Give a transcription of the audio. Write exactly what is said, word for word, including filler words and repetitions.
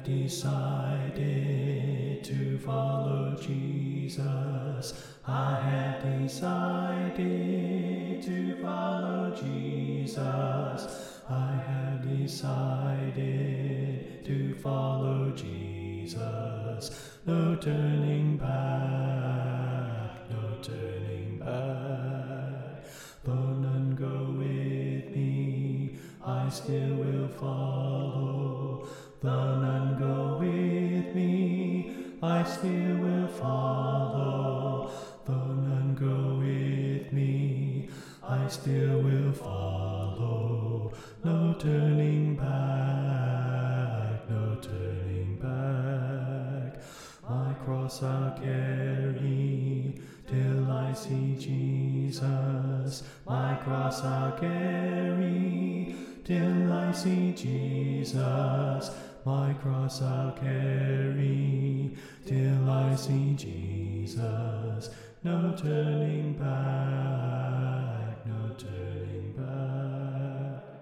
have decided to follow Jesus. I have decided to follow Jesus. I have decided to follow Jesus. No turning back, no turning back. Though none go with me, I still will follow. Though none go with me, I still will follow. Though none go with me, I still will follow. No turning back, no turning back. My cross I'll carry till I see Jesus. My cross I'll carry till I see Jesus. My cross I'll carry till I see Jesus. No turning back.